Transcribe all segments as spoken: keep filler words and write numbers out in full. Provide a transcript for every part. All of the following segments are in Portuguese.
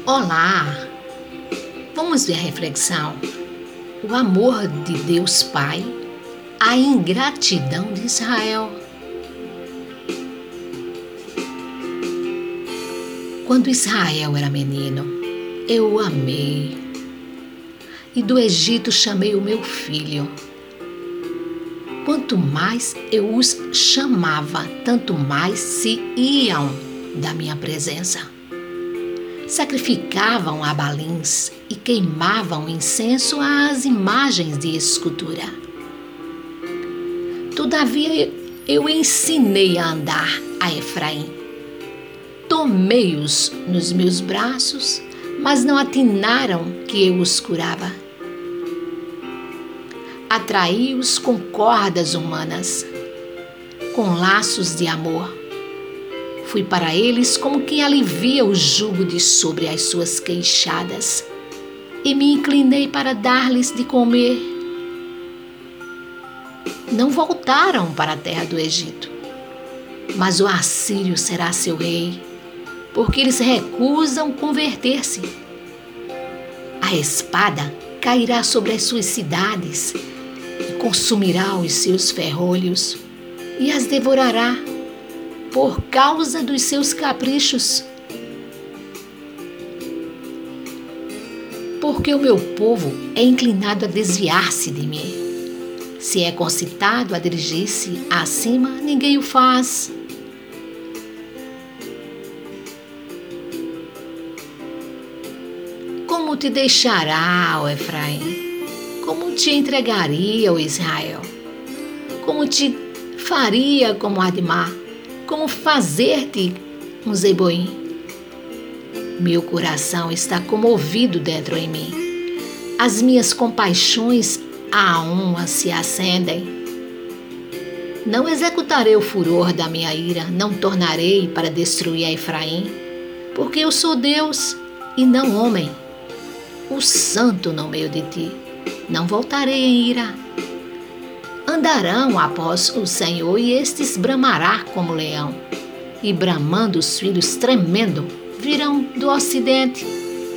Olá! Vamos ver a reflexão. O amor de Deus Pai, a ingratidão de Israel. Quando Israel era menino, eu o amei, e do Egito chamei o meu filho. Quanto mais eu os chamava, tanto mais se iam da minha presença. Sacrificavam a balins e queimavam incenso às imagens de escultura. Todavia eu ensinei a andar a Efraim. Tomei-os nos meus braços, mas não atinaram que eu os curava. Atraí-os com cordas humanas, com laços de amor. Fui para eles como quem alivia o jugo de sobre as suas queixadas, e me inclinei para dar-lhes de comer. Não voltaram para a terra do Egito, mas o assírio será seu rei, porque eles recusam converter-se. A espada cairá sobre as suas cidades, consumirá os seus ferrolhos e as devorará por causa dos seus caprichos. Porque o meu povo é inclinado a desviar-se de mim. Se é concitado a dirigir-se acima, ninguém o faz. Como te deixará, ó Efraim? Como te entregaria, ó Israel? Como te faria como Admá? Como fazer-te um Zeboim? Meu coração está comovido dentro em mim. As minhas compaixões a uma se acendem. Não executarei o furor da minha ira, não tornarei para destruir a Efraim, porque eu sou Deus e não homem, o santo no meio de ti. Não voltarei em ira. Andarão após o Senhor, e estes bramará como leão. E bramando os filhos tremendo, virão do ocidente.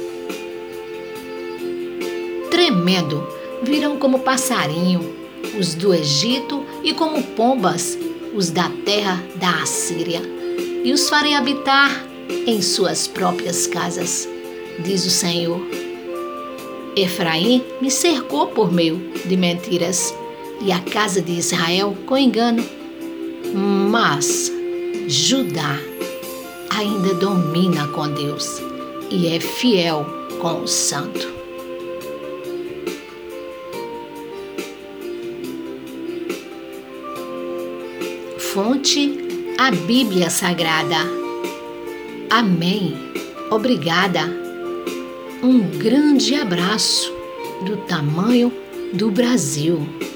Tremendo, virão como passarinho, os do Egito, e como pombas, os da terra da Assíria. E os farei habitar em suas próprias casas, diz o Senhor. Efraim me cercou por meio de mentiras, e a casa de Israel com engano. Mas Judá ainda domina com Deus e é fiel com o Santo. Fonte: a Bíblia Sagrada. Amém. Obrigada. Um grande abraço do tamanho do Brasil.